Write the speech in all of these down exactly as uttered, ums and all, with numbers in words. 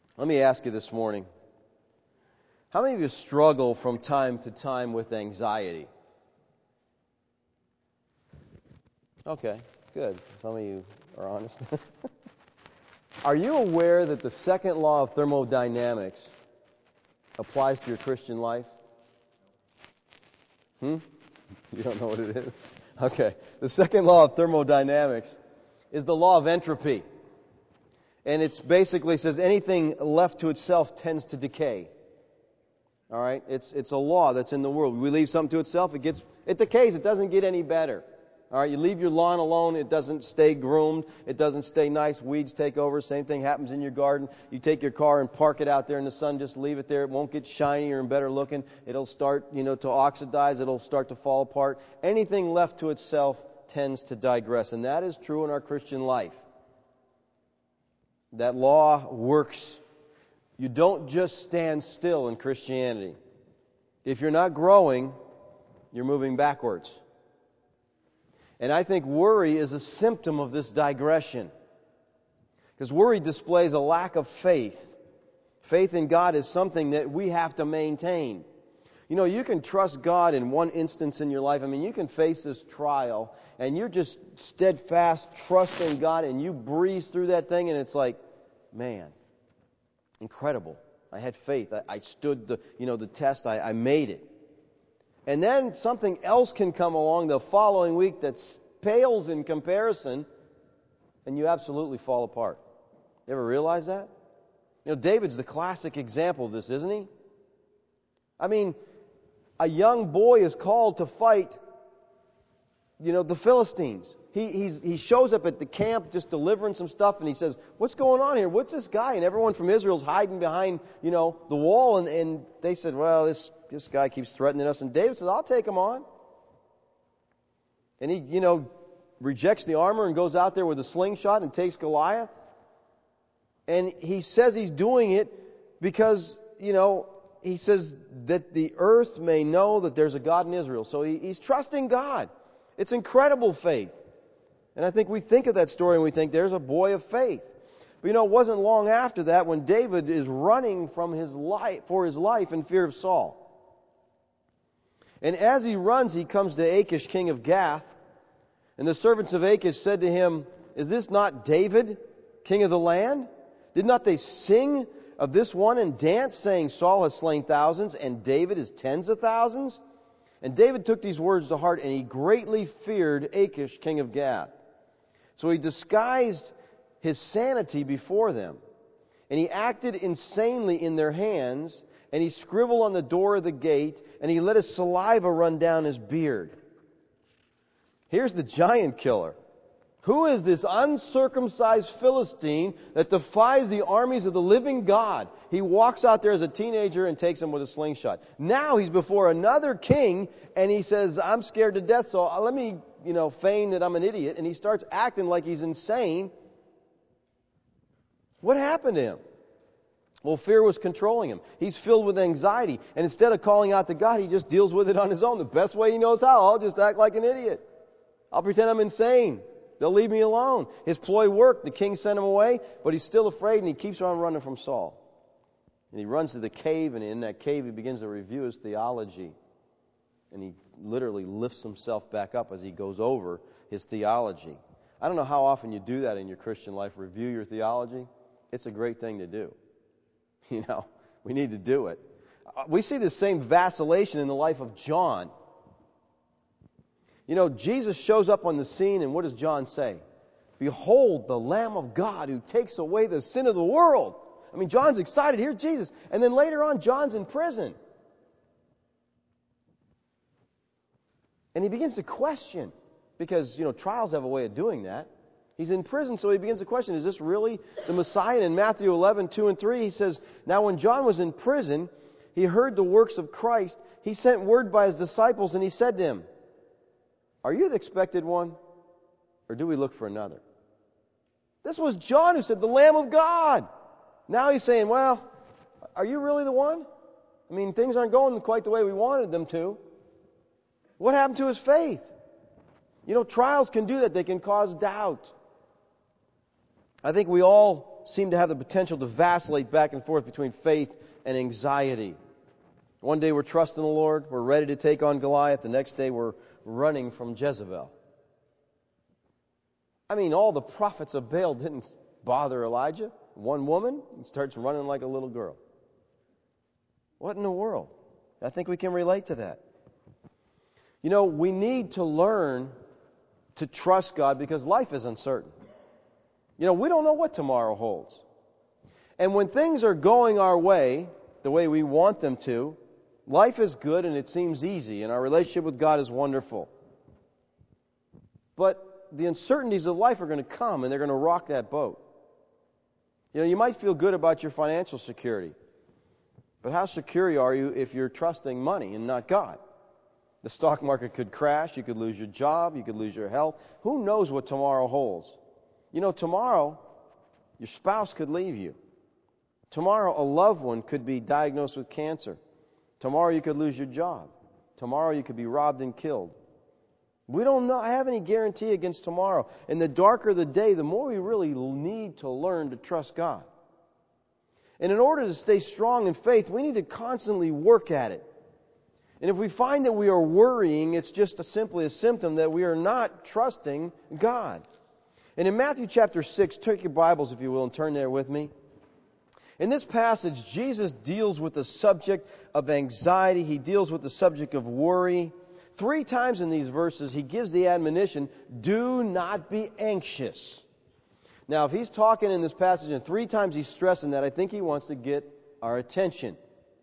Let me ask you this morning, how many of you struggle from time to time with anxiety? Okay, good. Some of you are honest. Are you aware that the second law of thermodynamics applies to your Christian life? Hmm? You don't know what it is? Okay. The second law of thermodynamics is the law of entropy. And it basically says anything left to itself tends to decay. All right? It's it's a law that's in the world. We leave something to itself, it gets it decays, it doesn't get any better. All right, you leave your lawn alone, it doesn't stay groomed, it doesn't stay nice, weeds take over, same thing happens in your garden. You take your car and park it out there in the sun, just leave it there, it won't get shinier and better looking. It'll start, you know, to oxidize, it'll start to fall apart. Anything left to itself tends to digress, and that is true in our Christian life. That law works. You don't just stand still in Christianity. If you're not growing, you're moving backwards. And I think worry is a symptom of this digression. Because worry displays a lack of faith. Faith in God is something that we have to maintain. You know, you can trust God in one instance in your life. I mean, you can face this trial and you're just steadfast, trusting God, and you breeze through that thing and it's like, man, incredible. I had faith. I, I stood the, you know, the test. I, I made it. And then something else can come along the following week that pales in comparison, and you absolutely fall apart. You ever realize that? You know, David's the classic example of this, isn't he? I mean, a young boy is called to fight, you know, the Philistines. He he's, he shows up at the camp just delivering some stuff, and he says, "What's going on here? What's this guy?" And everyone from Israel's hiding behind, you know, the wall, and, and they said, "Well, this this guy keeps threatening us." And David says, "I'll take him on." And he, you know, rejects the armor and goes out there with a slingshot and takes Goliath. And he says he's doing it because, you know, he says that the earth may know that there's a God in Israel. So he, he's trusting God. It's incredible faith. And I think we think of that story and we think there's a boy of faith. But you know, it wasn't long after that when David is running from his life for his life in fear of Saul. And as he runs, he comes to Achish, king of Gath. And the servants of Achish said to him, "Is this not David, king of the land? Did not they sing of this one and dance, saying, Saul has slain thousands, and David is tens of thousands?" And David took these words to heart, and he greatly feared Achish, king of Gath. So he disguised his sanity before them, and he acted insanely in their hands, and he scribbled on the door of the gate, and he let his saliva run down his beard. Here's the giant killer. Who is this uncircumcised Philistine that defies the armies of the living God? He walks out there as a teenager and takes him with a slingshot. Now he's before another king, and he says, "I'm scared to death, so let me, you know, feign that I'm an idiot." And he starts acting like he's insane. What happened to him? Well, fear was controlling him. He's filled with anxiety. And instead of calling out to God, he just deals with it on his own. The best way he knows how, I'll just act like an idiot. I'll pretend I'm insane. They'll leave me alone. His ploy worked. The king sent him away, but he's still afraid, and he keeps on running from Saul. And he runs to the cave, and in that cave he begins to review his theology. And he literally lifts himself back up as he goes over his theology. I don't know how often you do that in your Christian life, review your theology. It's a great thing to do. You know, we need to do it. We see the same vacillation in the life of John. You know, Jesus shows up on the scene, and what does John say? "Behold, the Lamb of God who takes away the sin of the world." I mean, John's excited. Here's Jesus. And then later on, John's in prison. And he begins to question, because, you know, trials have a way of doing that. He's in prison, so he begins to question, is this really the Messiah? And in Matthew eleven, two and three, he says, "Now when John was in prison, he heard the works of Christ. He sent word by his disciples, and he said to him, 'Are you the expected one, or do we look for another?'" This was John who said, "The Lamb of God." Now he's saying, "Well, are you really the one? I mean, things aren't going quite the way we wanted them to." What happened to his faith? You know, trials can do that. They can cause doubt. I think we all seem to have the potential to vacillate back and forth between faith and anxiety. One day we're trusting the Lord, we're ready to take on Goliath. The next day we're running from Jezebel. I mean, all the prophets of Baal didn't bother Elijah. One woman starts running like a little girl. What in the world? I think we can relate to that. You know, we need to learn to trust God because life is uncertain. You know, we don't know what tomorrow holds. And when things are going our way, the way we want them to, life is good and it seems easy, and our relationship with God is wonderful. But the uncertainties of life are going to come, and they're going to rock that boat. You know, you might feel good about your financial security, but how secure are you if you're trusting money and not God? The stock market could crash, you could lose your job, you could lose your health. Who knows what tomorrow holds? You know, tomorrow, your spouse could leave you. Tomorrow, a loved one could be diagnosed with cancer. Tomorrow, you could lose your job. Tomorrow, you could be robbed and killed. We don't know, have any guarantee against tomorrow. And the darker the day, the more we really need to learn to trust God. And in order to stay strong in faith, we need to constantly work at it. And if we find that we are worrying, it's just a, simply a symptom that we are not trusting God. And in Matthew chapter six, take your Bibles, if you will, and turn there with me. In this passage, Jesus deals with the subject of anxiety. He deals with the subject of worry. Three times in these verses, he gives the admonition, do not be anxious. Now, if he's talking in this passage and three times he's stressing that, I think he wants to get our attention.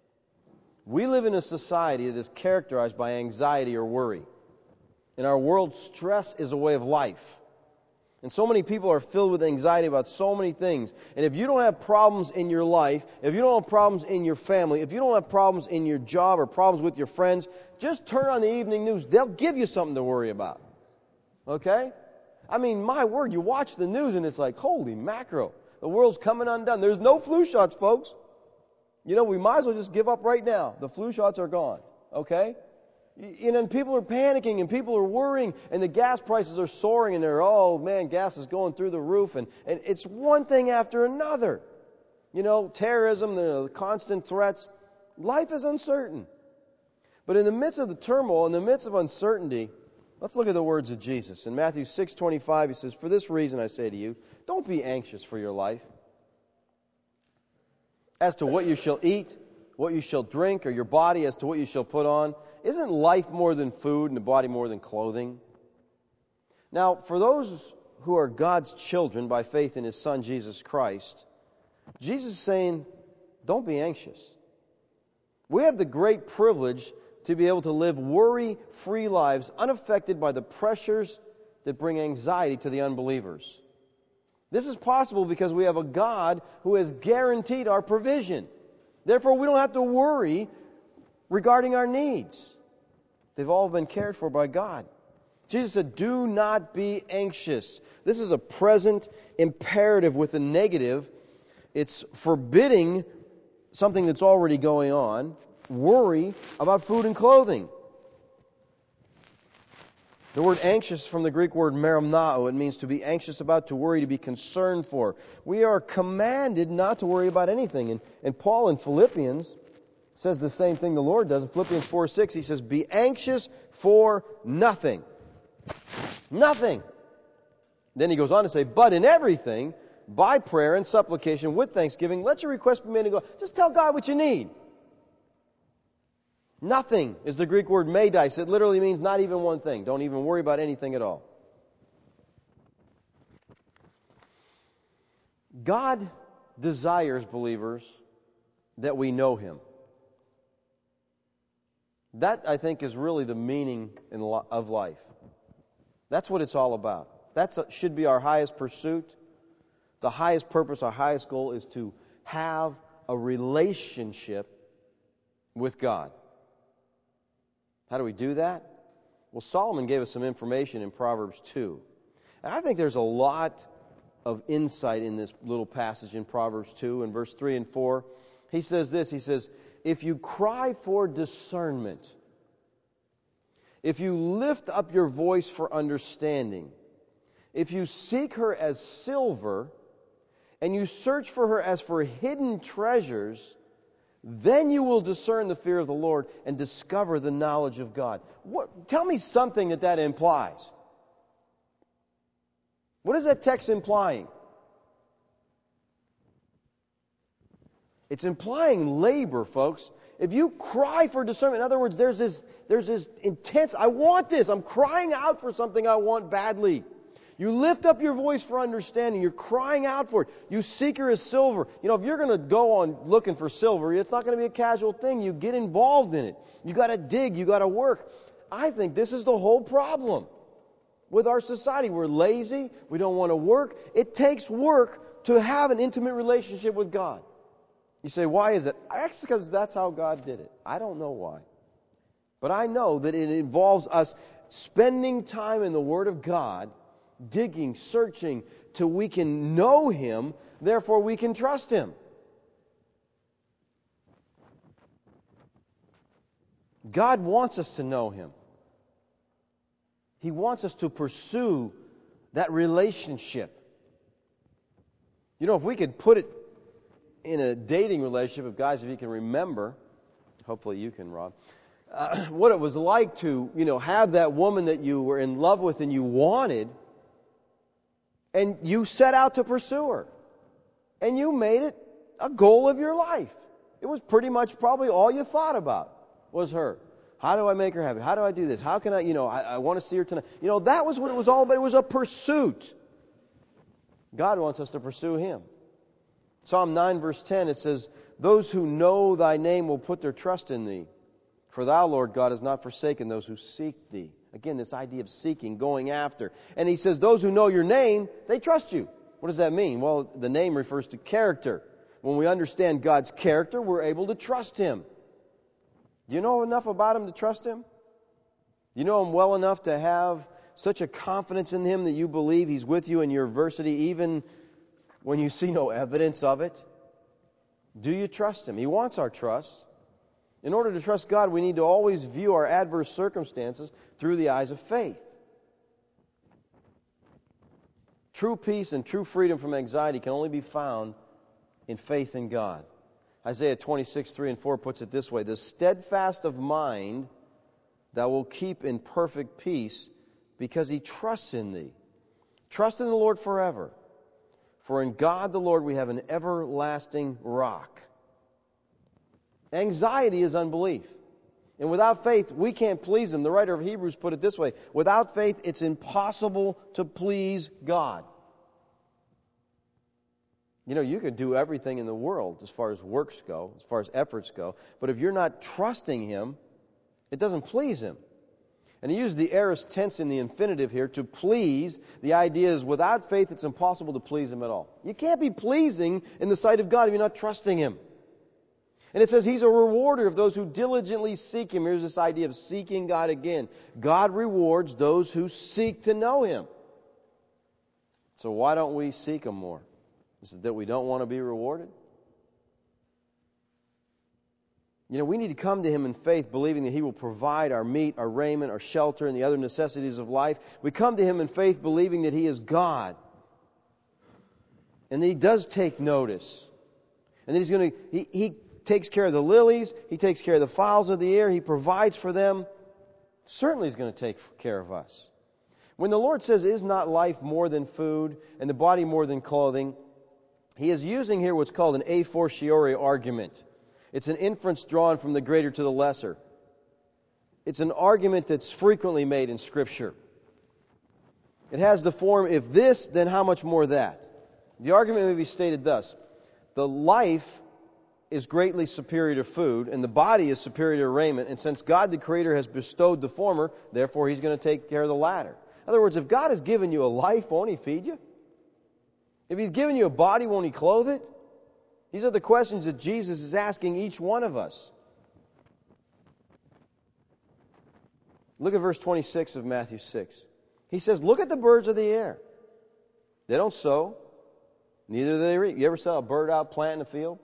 We live in a society that is characterized by anxiety or worry. In our world, stress is a way of life. And so many people are filled with anxiety about so many things. And if you don't have problems in your life, if you don't have problems in your family, if you don't have problems in your job or problems with your friends, just turn on the evening news. They'll give you something to worry about. Okay? I mean, my word, you watch the news and it's like, holy mackerel. The world's coming undone. There's no flu shots, folks. You know, we might as well just give up right now. The flu shots are gone. Okay? You know, and people are panicking and people are worrying and the gas prices are soaring and they're, oh man, gas is going through the roof and, and it's one thing after another. You know, terrorism, the constant threats. Life is uncertain. But in the midst of the turmoil, in the midst of uncertainty, let's look at the words of Jesus. In Matthew six twenty-five, he says, for this reason I say to you, don't be anxious for your life, as to what you shall eat, what you shall drink, or your body as to what you shall put on. Isn't life more than food and the body more than clothing? Now, for those who are God's children by faith in His Son, Jesus Christ, Jesus is saying, don't be anxious. We have the great privilege to be able to live worry-free lives unaffected by the pressures that bring anxiety to the unbelievers. This is possible because we have a God who has guaranteed our provision. Therefore, we don't have to worry regarding our needs. They've all been cared for by God. Jesus said, do not be anxious. This is a present imperative with a negative. It's forbidding something that's already going on. Worry about food and clothing. The word anxious from the Greek word merimnao. It means to be anxious about, to worry, to be concerned for. We are commanded not to worry about anything. And, and Paul in Philippians says the same thing the Lord does. In Philippians four six, he says, be anxious for nothing. Nothing. Then he goes on to say, but in everything, by prayer and supplication with thanksgiving, let your requests be made to God. Just tell God what you need. Nothing is the Greek word meidais. It literally means not even one thing. Don't even worry about anything at all. God desires, believers, that we know Him. That, I think, is really the meaning in lo- of life. That's what it's all about. That should be our highest pursuit. The highest purpose, our highest goal is to have a relationship with God. How do we do that? Well, Solomon gave us some information in Proverbs two. And I think there's a lot of insight in this little passage in Proverbs two, in verse three and four. He says this, he says, if you cry for discernment, if you lift up your voice for understanding, if you seek her as silver, and you search for her as for hidden treasures, then you will discern the fear of the Lord and discover the knowledge of God. What, tell me something that that implies. What is that text implying? It's implying labor, folks. If you cry for discernment, in other words, there's this, there's this intense, I want this, I'm crying out for something I want badly. You lift up your voice for understanding. You're crying out for it. You seek her as silver. You know, if you're going to go on looking for silver, it's not going to be a casual thing. You get involved in it. You got to dig. You got to work. I think this is the whole problem with our society. We're lazy. We don't want to work. It takes work to have an intimate relationship with God. You say, why is it? That's because that's how God did it. I don't know why. But I know that it involves us spending time in the Word of God, digging, searching, till we can know Him, therefore we can trust Him. God wants us to know Him. He wants us to pursue that relationship. You know, if we could put it in a dating relationship, if guys, if you can remember, hopefully you can, Rob, uh, what it was like to, you know, have that woman that you were in love with and you wanted, and you set out to pursue her. And you made it a goal of your life. It was pretty much probably all you thought about was her. How do I make her happy? How do I do this? How can I, you know, I, I want to see her tonight. You know, that was what it was all about. It was a pursuit. God wants us to pursue Him. Psalm nine verse ten, it says, those who know Thy name will put their trust in Thee. For Thou, Lord God, has not forsaken those who seek Thee. Again, this idea of seeking, going after. And He says, those who know Your name, they trust You. What does that mean? Well, the name refers to character. When we understand God's character, we're able to trust Him. Do you know enough about Him to trust Him? Do you know Him well enough to have such a confidence in Him that you believe He's with you in your adversity, even when you see no evidence of it? Do you trust Him? He wants our trust. In order to trust God, we need to always view our adverse circumstances through the eyes of faith. True peace and true freedom from anxiety can only be found in faith in God. Isaiah twenty-six, three and four puts it this way, the steadfast of mind that will keep in perfect peace because he trusts in Thee. Trust in the Lord forever. For in God the Lord we have an everlasting rock. Anxiety is unbelief. And without faith, we can't please Him. The writer of Hebrews put it this way, without faith, it's impossible to please God. You know, you could do everything in the world as far as works go, as far as efforts go, but if you're not trusting Him, it doesn't please Him. And he used the aorist tense in the infinitive here, to please. The idea is without faith, it's impossible to please Him at all. You can't be pleasing in the sight of God if you're not trusting Him. And it says He's a rewarder of those who diligently seek Him. Here's this idea of seeking God again. God rewards those who seek to know Him. So why don't we seek Him more? Is it that we don't want to be rewarded? You know, we need to come to Him in faith, believing that He will provide our meat, our raiment, our shelter, and the other necessities of life. We come to Him in faith, believing that He is God. And that He does take notice. And that He's going to, He, He takes care of the lilies, He takes care of the fowls of the air, He provides for them. Certainly He's going to take care of us. When the Lord says, is not life more than food, and the body more than clothing, He is using here what's called an a fortiori argument. It's an inference drawn from the greater to the lesser. It's an argument that's frequently made in Scripture. It has the form, if this, then how much more that? The argument may be stated thus. The life is greatly superior to food, and the body is superior to raiment, and since God the Creator has bestowed the former, therefore He's going to take care of the latter. In other words, if God has given you a life, won't He feed you? If He's given you a body, won't He clothe it? These are the questions that Jesus is asking each one of us. Look at verse twenty-six of Matthew six. He says, look at the birds of the air. They don't sow, neither do they reap. You ever saw a bird out planting a field?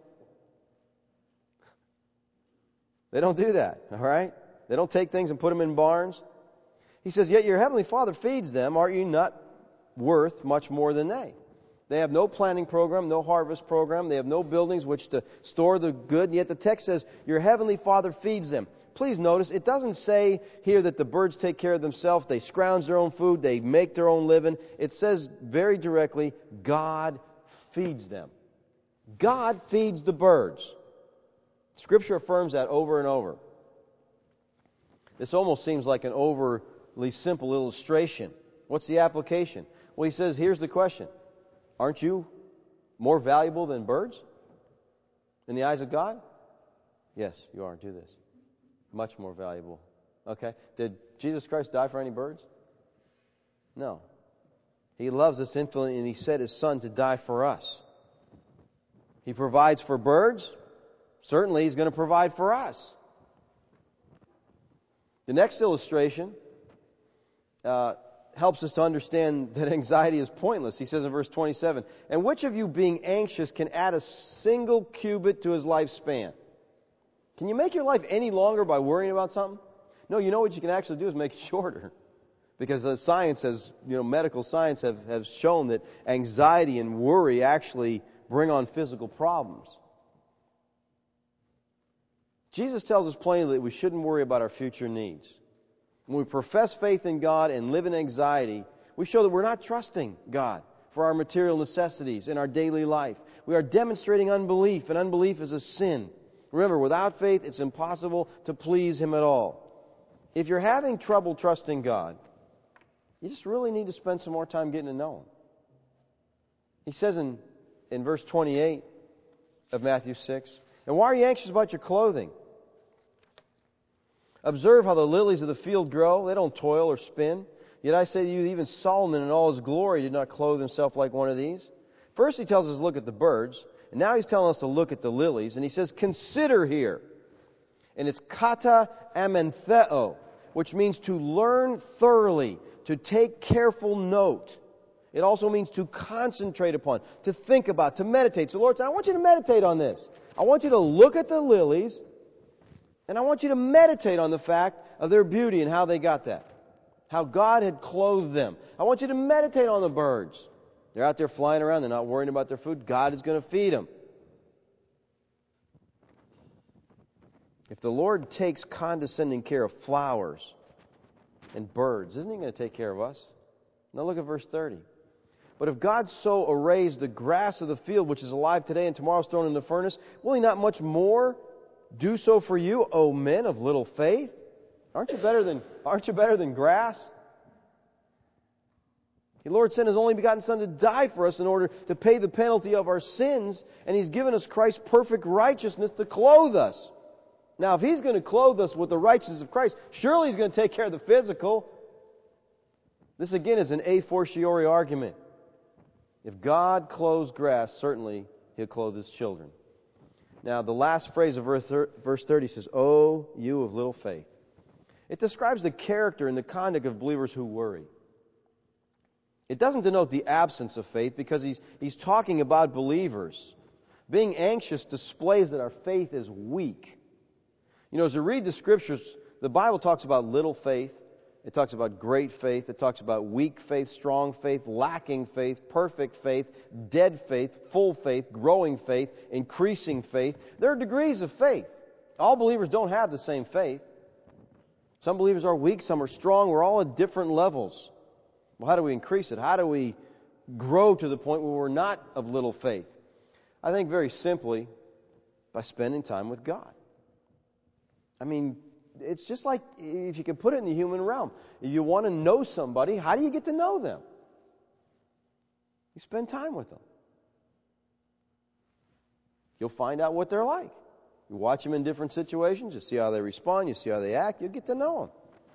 They don't do that, all right? They don't take things and put them in barns. He says, yet your heavenly Father feeds them. Are you not worth much more than they? They have no planting program, no harvest program. They have no buildings which to store the good. And yet the text says, your heavenly Father feeds them. Please notice, it doesn't say here that the birds take care of themselves. They scrounge their own food. They make their own living. It says very directly, God feeds them. God feeds the birds. Scripture affirms that over and over. This almost seems like an overly simple illustration. What's the application? Well, he says, here's the question. Aren't you more valuable than birds in the eyes of God? Yes, you are. Do this. Much more valuable. Okay? Did Jesus Christ die for any birds? No. He loves us infinitely, and He sent His Son to die for us. He provides for birds. Certainly, He's going to provide for us. The next illustration uh, helps us to understand that anxiety is pointless. He says in verse twenty-seven, and which of you being anxious can add a single cubit to his lifespan? Can you make your life any longer by worrying about something? No, you know what you can actually do is make it shorter. Because the science has, you know, medical science have, have shown that anxiety and worry actually bring on physical problems. Jesus tells us plainly that we shouldn't worry about our future needs. When we profess faith in God and live in anxiety, we show that we're not trusting God for our material necessities in our daily life. We are demonstrating unbelief, and unbelief is a sin. Remember, without faith, it's impossible to please Him at all. If you're having trouble trusting God, you just really need to spend some more time getting to know Him. He says in, in verse twenty-eight of Matthew six, and why are you anxious about your clothing? Observe how the lilies of the field grow. They don't toil or spin. Yet I say to you, even Solomon in all his glory did not clothe himself like one of these. First he tells us to look at the birds. And now he's telling us to look at the lilies. And he says, consider here. And it's kata amentheo, which means to learn thoroughly, to take careful note. It also means to concentrate upon, to think about, to meditate. So Lord said, I want you to meditate on this. I want you to look at the lilies, and I want you to meditate on the fact of their beauty and how they got that. How God had clothed them. I want you to meditate on the birds. They're out there flying around. They're not worrying about their food. God is going to feed them. If the Lord takes condescending care of flowers and birds, isn't He going to take care of us? Now look at verse thirty. But if God so arrays the grass of the field, which is alive today and tomorrow is thrown in the furnace, will He not much more do so for you, O men of little faith? Aren't you better than, aren't you better than grass? The Lord sent His only begotten Son to die for us in order to pay the penalty of our sins, and He's given us Christ's perfect righteousness to clothe us. Now, if He's going to clothe us with the righteousness of Christ, surely He's going to take care of the physical. This again is an a fortiori argument. If God clothes grass, certainly He'll clothe His children. Now, the last phrase of verse thirty says, O you of little faith. It describes the character and the conduct of believers who worry. It doesn't denote the absence of faith because he's, he's talking about believers. Being anxious displays that our faith is weak. You know, as you read the Scriptures, the Bible talks about little faith. It talks about great faith. It talks about weak faith, strong faith, lacking faith, perfect faith, dead faith, full faith, growing faith, increasing faith. There are degrees of faith. All believers don't have the same faith. Some believers are weak, some are strong. We're all at different levels. Well, how do we increase it? How do we grow to the point where we're not of little faith? I think very simply by spending time with God. I mean, it's just like if you can put it in the human realm. If you want to know somebody, how do you get to know them? You spend time with them. You'll find out what they're like. You watch them in different situations. You see how they respond. You see how they act. You'll get to know them.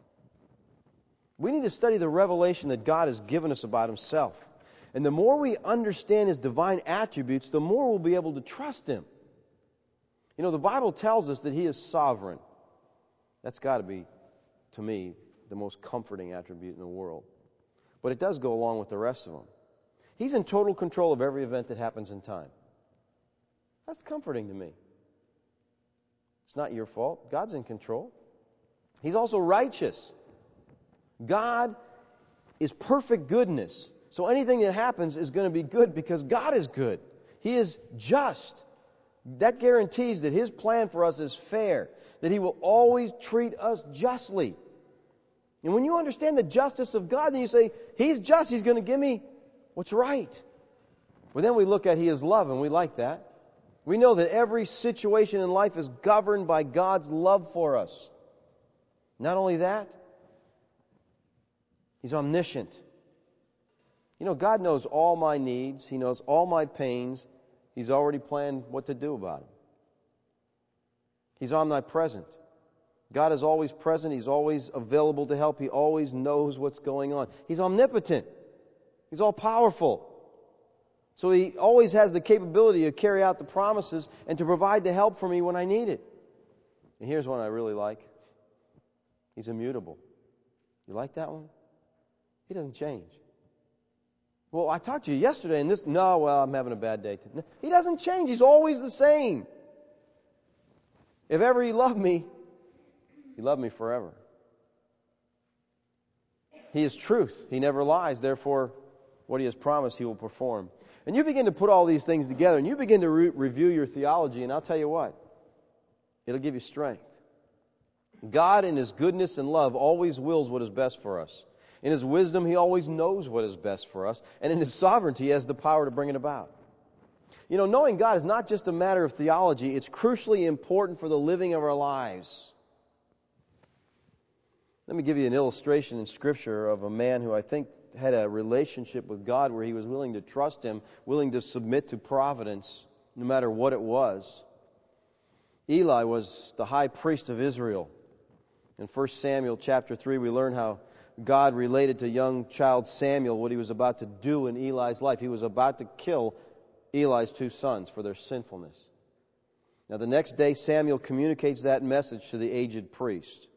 We need to study the revelation that God has given us about Himself. And the more we understand His divine attributes, the more we'll be able to trust Him. You know, the Bible tells us that He is sovereign. That's got to be, to me, the most comforting attribute in the world. But it does go along with the rest of them. He's in total control of every event that happens in time. That's comforting to me. It's not your fault. God's in control. He's also righteous. God is perfect goodness. So anything that happens is going to be good because God is good. He is just. That guarantees that His plan for us is fair, that He will always treat us justly. And when you understand the justice of God, then you say, He's just, He's going to give me what's right. Well, then we look at He is love, and we like that. We know that every situation in life is governed by God's love for us. Not only that, He's omniscient. You know, God knows all my needs. He knows all my pains. He's already planned what to do about them. He's omnipresent. God is always present. He's always available to help. He always knows what's going on. He's omnipotent. He's all-powerful. So He always has the capability to carry out the promises and to provide the help for me when I need it. And here's one I really like. He's immutable. You like that one? He doesn't change. Well, I talked to you yesterday and this... No, well, I'm having a bad day. No, He doesn't change. He's always the same. If ever He loved me, He loved me forever. He is truth. He never lies. Therefore, what He has promised, He will perform. And you begin to put all these things together and you begin to re- review your theology, and I'll tell you what, it'll give you strength. God in His goodness and love always wills what is best for us. In His wisdom, He always knows what is best for us. And in His sovereignty, He has the power to bring it about. You know, knowing God is not just a matter of theology. It's crucially important for the living of our lives. Let me give you an illustration in Scripture of a man who I think had a relationship with God where he was willing to trust Him, willing to submit to providence, no matter what it was. Eli was the high priest of Israel. In First Samuel chapter three, we learn how God related to young child Samuel what He was about to do in Eli's life. He was about to kill Eli's two sons for their sinfulness. Now the next day Samuel communicates that message to the aged priest.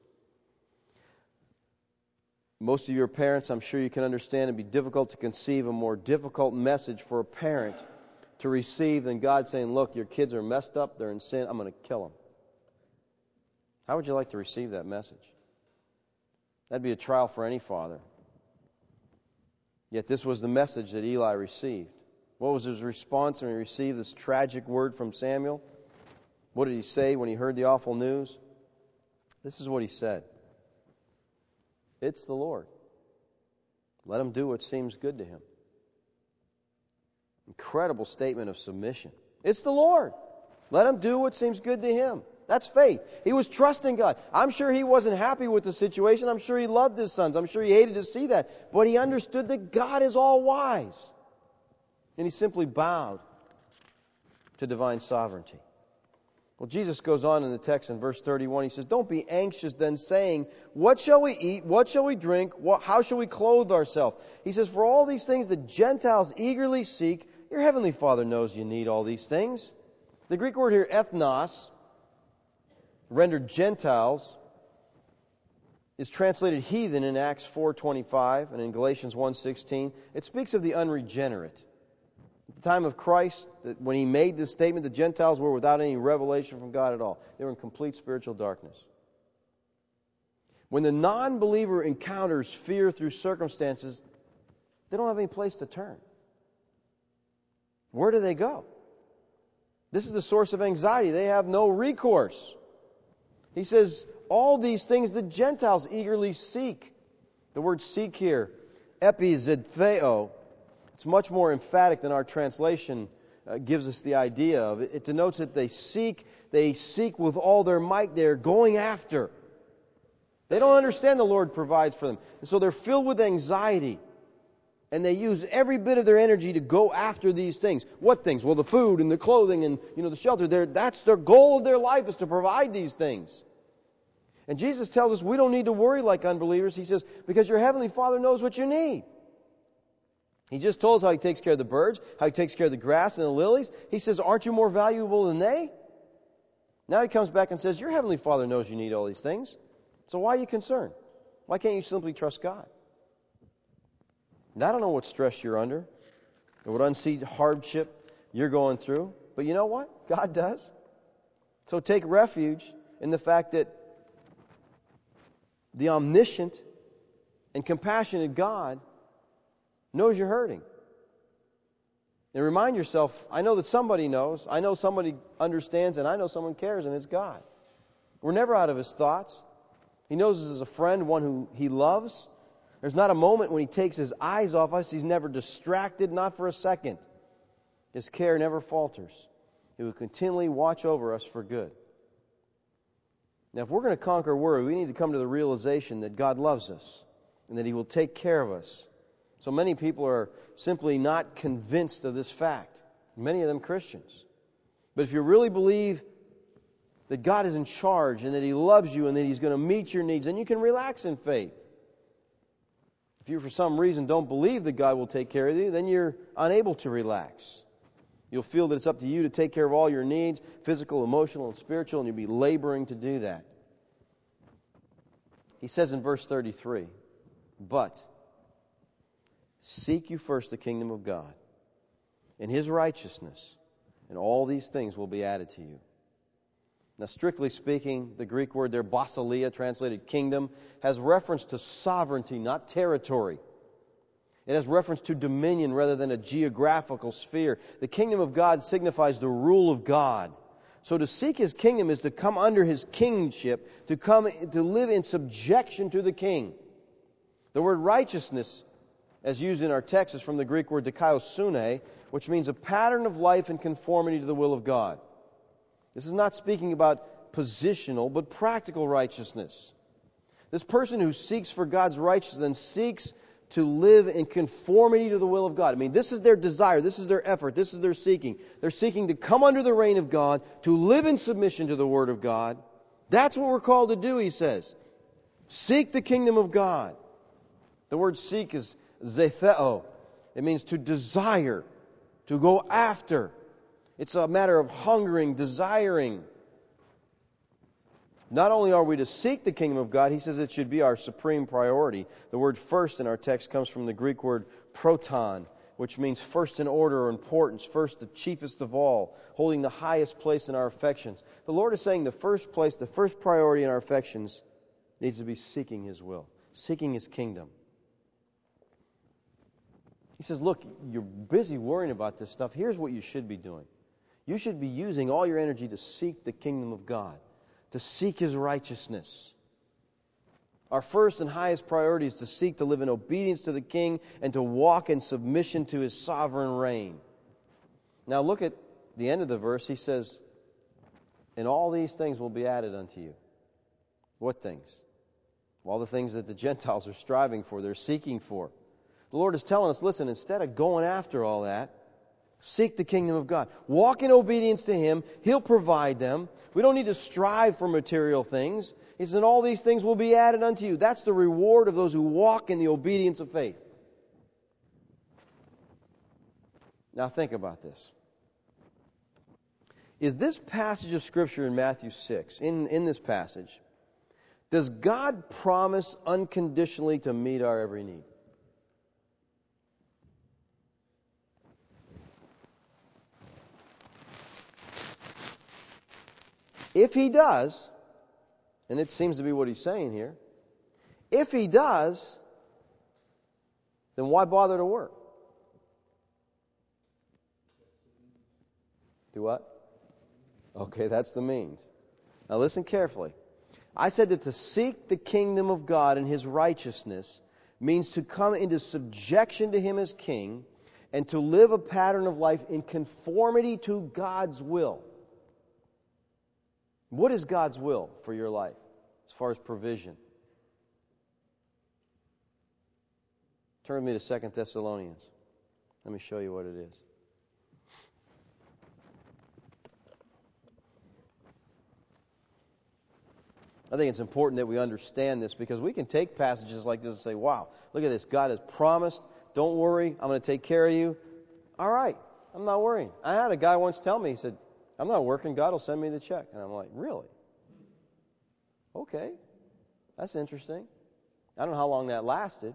Most of your parents, I'm sure you can understand, it'd be difficult to conceive a more difficult message for a parent to receive than God saying, look, your kids are messed up, they're in sin, I'm going to kill them. How would you like to receive that message? That'd be a trial for any father. Yet this was the message that Eli received. What was his response when he received this tragic word from Samuel? What did he say when he heard the awful news? This is what he said. It's the Lord. Let Him do what seems good to Him. Incredible statement of submission. It's the Lord. Let Him do what seems good to Him. That's faith. He was trusting God. I'm sure he wasn't happy with the situation. I'm sure he loved his sons. I'm sure he hated to see that. But he understood that God is all wise. And he simply bowed to divine sovereignty. Well, Jesus goes on in the text in verse thirty-one. He says, don't be anxious then, saying, what shall we eat? What shall we drink? What, how shall we clothe ourselves? He says, for all these things the Gentiles eagerly seek, your heavenly Father knows you need all these things. The Greek word here, ethnos, rendered Gentiles, is translated heathen in Acts four twenty-five and in Galatians one sixteen. It speaks of the unregenerate. At the time of Christ, when He made this statement, the Gentiles were without any revelation from God at all. They were in complete spiritual darkness. When the non-believer encounters fear through circumstances, they don't have any place to turn. Where do they go? This is the source of anxiety. They have no recourse. He says, all these things the Gentiles eagerly seek. The word seek here, epizidtheo, it's much more emphatic than our translation uh, gives us the idea of. It, it denotes that they seek, they seek with all their might, they're going after. They don't understand the Lord provides for them. And so they're filled with anxiety. And they use every bit of their energy to go after these things. What things? Well, the food and the clothing and you know the shelter. They're, that's their goal of their life, is to provide these things. And Jesus tells us we don't need to worry like unbelievers. He says, because your Heavenly Father knows what you need. He just told us how He takes care of the birds, how He takes care of the grass and the lilies. He says, aren't you more valuable than they? Now He comes back and says, your Heavenly Father knows you need all these things. So why are you concerned? Why can't you simply trust God? And I don't know what stress you're under, or what unseen hardship you're going through, but you know what? God does. So take refuge in the fact that the omniscient and compassionate God knows you're hurting. And remind yourself, I know that somebody knows, I know somebody understands, and I know someone cares, and it's God. We're never out of His thoughts. He knows us as a friend, one who He loves. There's not a moment when He takes His eyes off us. He's never distracted, not for a second. His care never falters. He will continually watch over us for good. Now, if we're going to conquer worry, we need to come to the realization that God loves us and that He will take care of us. So many people are simply not convinced of this fact. Many of them Christians. But if you really believe that God is in charge and that He loves you and that He's going to meet your needs, then you can relax in faith. If you for some reason don't believe that God will take care of you, then you're unable to relax. You'll feel that it's up to you to take care of all your needs, physical, emotional, and spiritual, and you'll be laboring to do that. He says in verse thirty-three, but seek you first the kingdom of God and His righteousness, and all these things will be added to you. Now, strictly speaking, the Greek word there, basileia, translated kingdom, has reference to sovereignty, not territory. It has reference to dominion rather than a geographical sphere. The kingdom of God signifies the rule of God. So to seek His kingdom is to come under His kingship, to come to live in subjection to the king. The word righteousness, as used in our text, is from the Greek word dikaiosune, which means a pattern of life in conformity to the will of God. This is not speaking about positional, but practical righteousness. This person who seeks for God's righteousness then seeks to live in conformity to the will of God. I mean, this is their desire, this is their effort, this is their seeking. They're seeking to come under the reign of God, to live in submission to the Word of God. That's what we're called to do, he says. Seek the kingdom of God. The word seek is zetheo. It means to desire, to go after. It's a matter of hungering, desiring. Not only are we to seek the kingdom of God, he says it should be our supreme priority. The word first in our text comes from the Greek word proton, which means first in order or importance, first the chiefest of all, holding the highest place in our affections. The Lord is saying the first place, the first priority in our affections needs to be seeking His will, seeking His kingdom. He says, look, you're busy worrying about this stuff. Here's what you should be doing. You should be using all your energy to seek the kingdom of God, to seek His righteousness. Our first and highest priority is to seek to live in obedience to the King and to walk in submission to His sovereign reign. Now look at the end of the verse. He says, and all these things will be added unto you. What things? All the things that the Gentiles are striving for, they're seeking for. The Lord is telling us, listen, instead of going after all that, seek the kingdom of God. Walk in obedience to Him. He'll provide them. We don't need to strive for material things. He says, and all these things will be added unto you. That's the reward of those who walk in the obedience of faith. Now think about this. Is this passage of Scripture in Matthew six, in, in this passage, does God promise unconditionally to meet our every need? If He does, and it seems to be what He's saying here, if He does, then why bother to work? Do what? Okay, that's the means. Now listen carefully. I said that to seek the kingdom of God and His righteousness means to come into subjection to Him as King and to live a pattern of life in conformity to God's will. What is God's will for your life as far as provision? Turn with me to Second Thessalonians. Let me show you what it is. I think it's important that we understand this because we can take passages like this and say, wow, look at this. God has promised. Don't worry. I'm going to take care of you. All right. I'm not worrying. I had a guy once tell me, he said, I'm not working. God will send me the check. And I'm like, really? Okay. That's interesting. I don't know how long that lasted.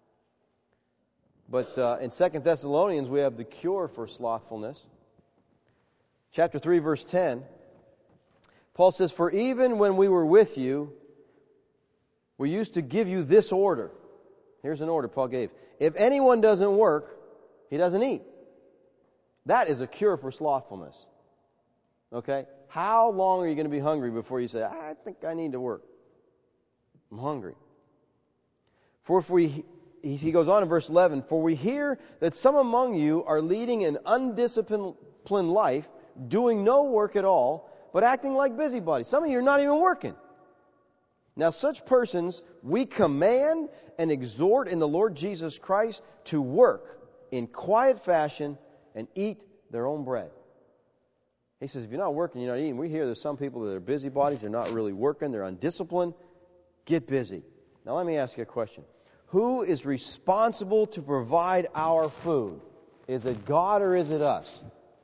But uh, in Second Thessalonians, we have the cure for slothfulness. Chapter three, verse ten. Paul says, for even when we were with you, we used to give you this order. Here's an order Paul gave. If anyone doesn't work, he doesn't eat. That is a cure for slothfulness. Okay? How long are you going to be hungry before you say, I think I need to work? I'm hungry. For if we, he goes on in verse eleven, for we hear that some among you are leading an undisciplined life, doing no work at all, but acting like busybodies. Some of you are not even working. Now such persons we command and exhort in the Lord Jesus Christ to work in quiet fashion and eat their own bread. He says, if you're not working, you're not eating. We hear there's some people that are busybodies. They're not really working. They're undisciplined. Get busy. Now let me ask you a question. Who is responsible to provide our food? Is it God or is it us?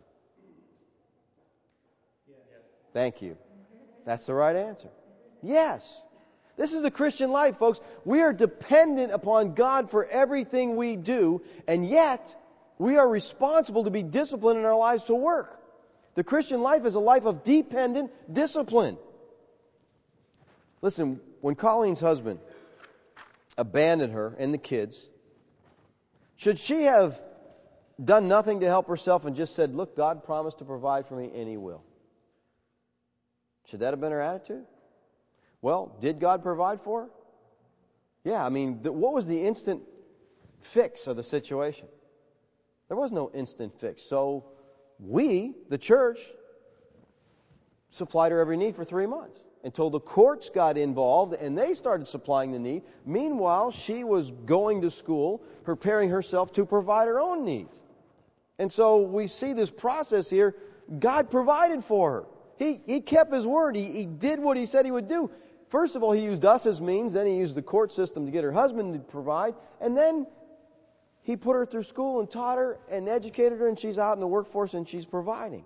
Yes. Thank you. That's the right answer. Yes. This is the Christian life, folks. We are dependent upon God for everything we do, and yet we are responsible to be disciplined in our lives to work. The Christian life is a life of dependent discipline. Listen, when Colleen's husband abandoned her and the kids, should she have done nothing to help herself and just said, look, God promised to provide for me and He will? Should that have been her attitude? Well, did God provide for her? Yeah, I mean, what was the instant fix of the situation? There was no instant fix. So we, the church, supplied her every need for three months until the courts got involved and they started supplying the need. Meanwhile, she was going to school, preparing herself to provide her own needs. And so we see this process here. God provided for her. He, he kept His word. He, he did what He said He would do. First of all, He used us as means. Then He used the court system to get her husband to provide. And then He put her through school and taught her and educated her, and she's out in the workforce and she's providing.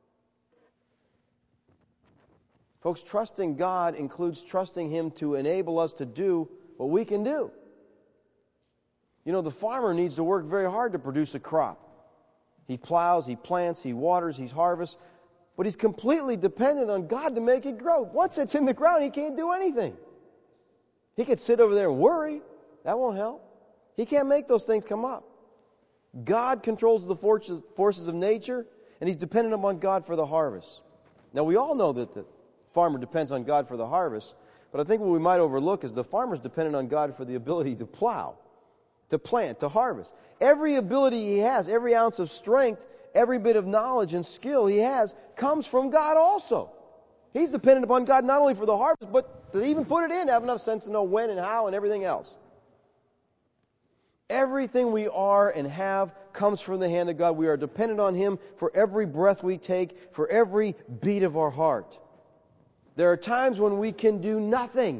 Folks, trusting God includes trusting Him to enable us to do what we can do. You know, the farmer needs to work very hard to produce a crop. He plows, he plants, he waters, he harvests, but he's completely dependent on God to make it grow. Once it's in the ground, he can't do anything. He could sit over there and worry. That won't help. He can't make those things come up. God controls the forces, forces of nature, and He's dependent upon God for the harvest. Now, we all know that the farmer depends on God for the harvest, but I think what we might overlook is the farmer's dependent on God for the ability to plow, to plant, to harvest. Every ability he has, every ounce of strength, every bit of knowledge and skill he has comes from God also. He's dependent upon God not only for the harvest, but to even put it in, have enough sense to know when and how and everything else. Everything we are and have comes from the hand of God. We are dependent on Him for every breath we take, for every beat of our heart. There are times when we can do nothing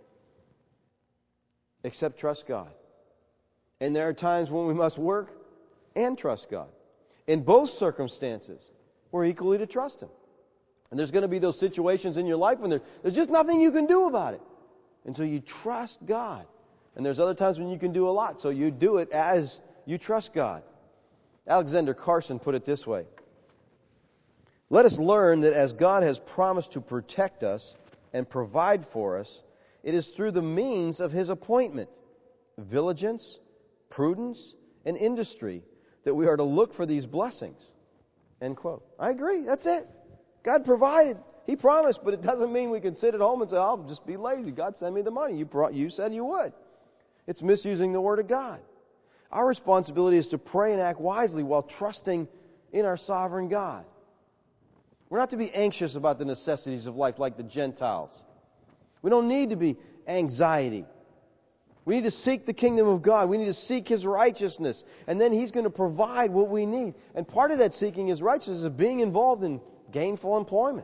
except trust God. And there are times when we must work and trust God. In both circumstances, we're equally to trust Him. And there's going to be those situations in your life when there, there's just nothing you can do about it. And so you trust God. And there's other times when you can do a lot, so you do it as you trust God. Alexander Carson put it this way. Let us learn that as God has promised to protect us and provide for us, it is through the means of His appointment, diligence, prudence, and industry that we are to look for these blessings. End quote. I agree. That's it. God provided. He promised, but it doesn't mean we can sit at home and say, I'll just be lazy. God send me the money. You brought, you said you would. It's misusing the Word of God. Our responsibility is to pray and act wisely while trusting in our sovereign God. We're not to be anxious about the necessities of life like the Gentiles. We don't need to be anxiety. We need to seek the kingdom of God. We need to seek His righteousness. And then He's going to provide what we need. And part of that seeking His righteousness is being involved in gainful employment.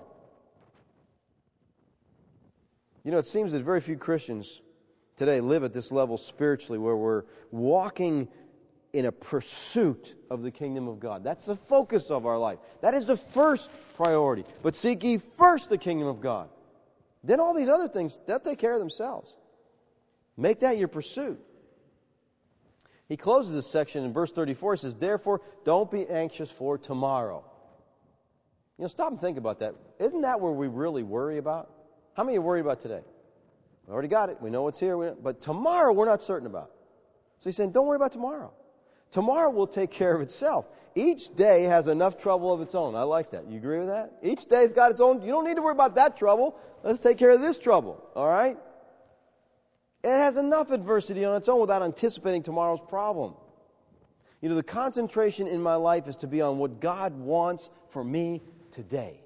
You know, it seems that very few Christians today live at this level spiritually where we're walking in a pursuit of the kingdom of God. That's the focus of our life. That is the first priority. But seek ye first the kingdom of God. Then all these other things, they'll take care of themselves. Make that your pursuit. He closes this section in verse thirty-four. He says, therefore, don't be anxious for tomorrow. You know, stop and think about that. Isn't that where we really worry about? How many are worried about today? We already got it. We know what's here. But tomorrow, we're not certain about. So he's saying, don't worry about tomorrow. Tomorrow will take care of itself. Each day has enough trouble of its own. I like that. You agree with that? Each day's got its own. You don't need to worry about that trouble. Let's take care of this trouble. All right? It has enough adversity on its own without anticipating tomorrow's problem. You know, the concentration in my life is to be on what God wants for me today.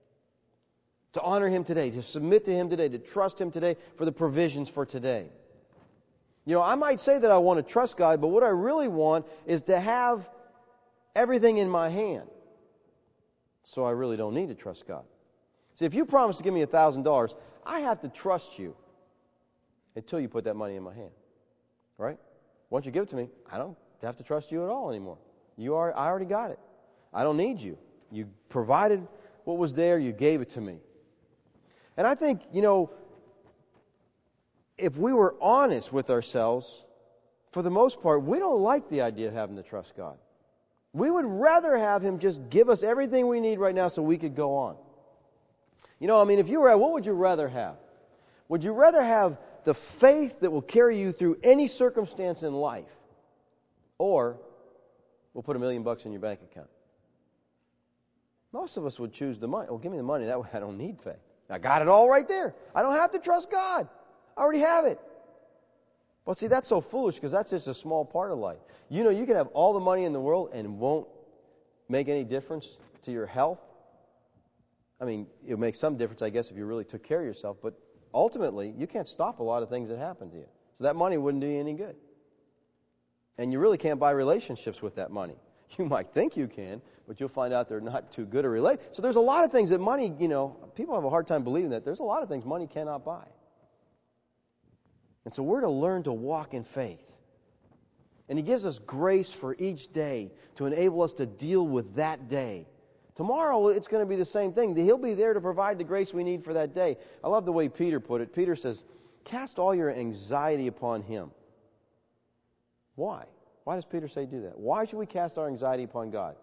To honor Him today, to submit to Him today, to trust Him today for the provisions for today. You know, I might say that I want to trust God, but what I really want is to have everything in my hand. So I really don't need to trust God. See, if you promise to give me a thousand dollars, I have to trust you until you put that money in my hand. Right? Once you give it to me, I don't have to trust you at all anymore. You are, I already got it. I don't need you. You provided what was there, you gave it to me. And I think, you know, if we were honest with ourselves, for the most part, we don't like the idea of having to trust God. We would rather have Him just give us everything we need right now so we could go on. You know, I mean, if you were, what would you rather have? Would you rather have the faith that will carry you through any circumstance in life, or we'll put a million bucks in your bank account? Most of us would choose the money. Well, give me the money. That way I don't need faith. I got it all right there. I don't have to trust God. I already have it. But see, that's so foolish because that's just a small part of life. You know, you can have all the money in the world and it won't make any difference to your health. I mean, it would make some difference, I guess, if you really took care of yourself. But ultimately, you can't stop a lot of things that happen to you. So that money wouldn't do you any good. And you really can't buy relationships with that money. You might think you can, but you'll find out they're not too good to relate. So there's a lot of things that money, you know, people have a hard time believing that. There's a lot of things money cannot buy. And so we're to learn to walk in faith. And He gives us grace for each day to enable us to deal with that day. Tomorrow, it's going to be the same thing. He'll be there to provide the grace we need for that day. I love the way Peter put it. Peter says, cast all your anxiety upon Him. Why? Why does Peter say do that? Why should we cast our anxiety upon God?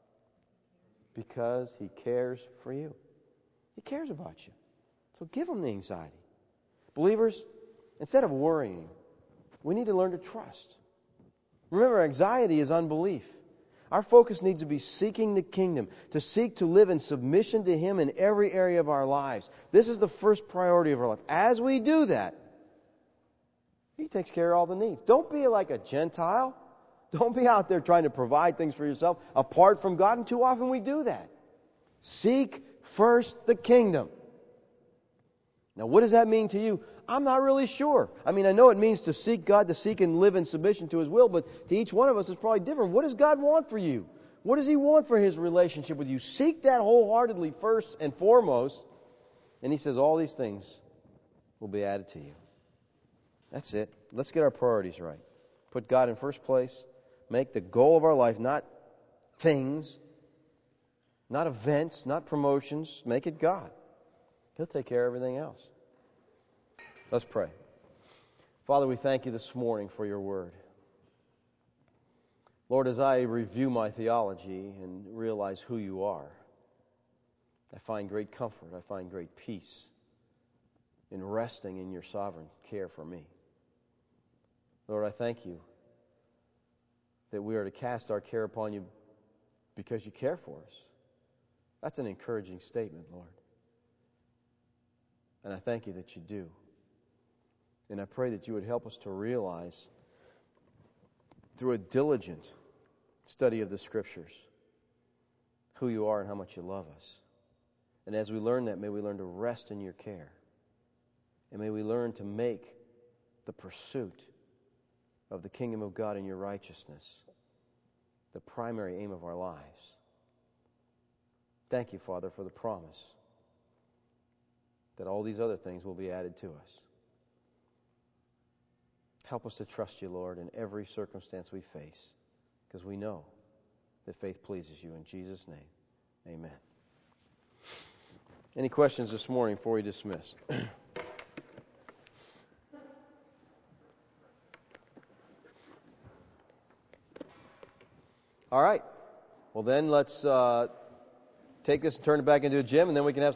Because He cares for you. He cares about you. So give Him the anxiety. Believers, instead of worrying, we need to learn to trust. Remember, anxiety is unbelief. Our focus needs to be seeking the kingdom, to seek to live in submission to Him in every area of our lives. This is the first priority of our life. As we do that, He takes care of all the needs. Don't be like a Gentile. Don't be out there trying to provide things for yourself apart from God, and too often we do that. Seek first the kingdom. Now, what does that mean to you? I'm not really sure. I mean, I know it means to seek God, to seek and live in submission to His will, but to each one of us it's probably different. What does God want for you? What does He want for His relationship with you? Seek that wholeheartedly first and foremost, and He says all these things will be added to you. That's it. Let's get our priorities right. Put God in first place. Make the goal of our life not things, not events, not promotions. Make it God. He'll take care of everything else. Let's pray. Father, we thank You this morning for Your word. Lord, as I review my theology and realize who You are, I find great comfort. I find great peace in resting in Your sovereign care for me. Lord, I thank You that we are to cast our care upon You because You care for us. That's an encouraging statement, Lord. And I thank You that You do. And I pray that You would help us to realize through a diligent study of the Scriptures who You are and how much You love us. And as we learn that, may we learn to rest in Your care. And may we learn to make the pursuit of the kingdom of God and Your righteousness the primary aim of our lives. Thank You, Father, for the promise that all these other things will be added to us. Help us to trust You, Lord, in every circumstance we face, because we know that faith pleases You. In Jesus' name, amen. Any questions this morning before we dismiss? All right. Well, then let's uh, take this and turn it back into a gym, and then we can have